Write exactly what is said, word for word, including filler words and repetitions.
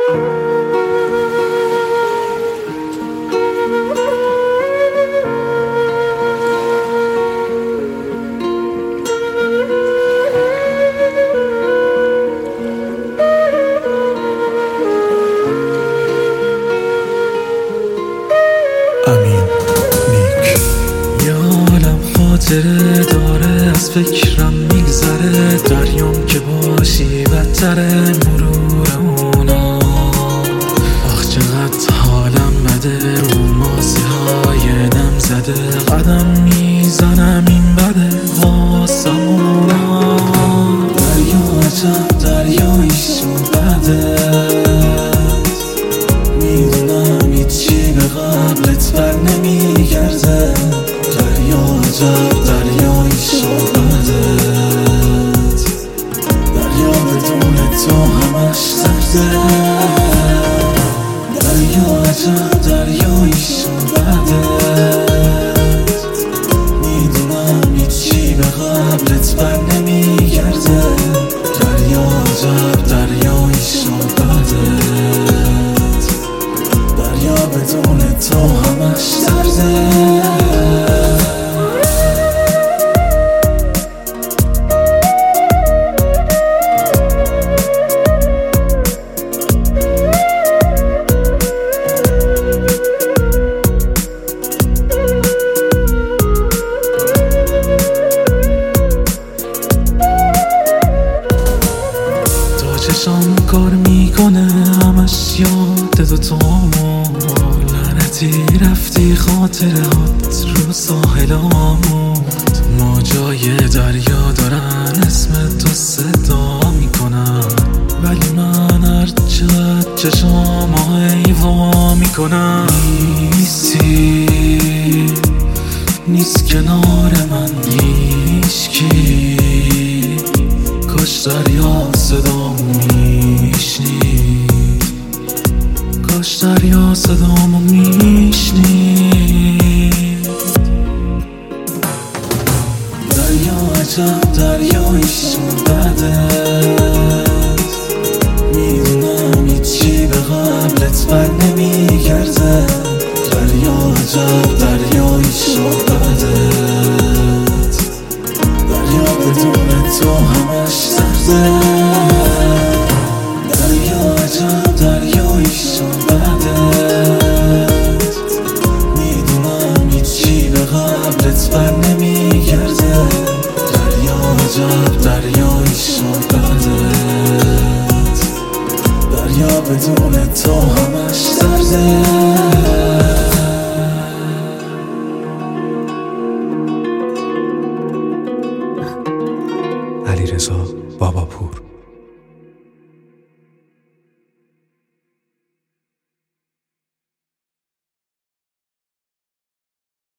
امین نیک. یه عالم خاطره داره از فکرم میگذره، دریام که باشی بدتره مرور اونا. آخ چقدر حالم بده، رو ماسی های نم زده، قدم میزنم این بده واسم اونا. دریا عجب دریاییشون بده، میدونم هیچی به قبلت بر نمیگرده. دریا عجب دریاییشون بده، دریا بدون تو همش سرده. دریا عجب دریاییشون بده، میدونم هیچی به قبلت بر نمیگرده. دریا عجب دریاییشون بده، دریا بدون تو همش سرده. چشام کار میکنه همش یاد دوتامون، لعنتی رفتی خاطرات رو ساحلامون. ما جای دریا دارن اسم تو صدا میکنن، ولی من هر چقدر چشام ایوا میکنم. نیستی نیست کنار من هیچکی، کاش دریا صدامو میشنید، کاش دریا صدامو میشنید. دریا عجب دریاییشون بده، میدونم هیچی به قبلت بر نمیگرده. دریا عجب دریاییشون بده، دریا بدون تو همش سرده. دریا عجب دریاییشون بده، میدونم هیچی به قبلت بر نمیگرده. دریا عجب دریاییشون بده، دریا بدون تو همش سرده. علیرضا باباپور.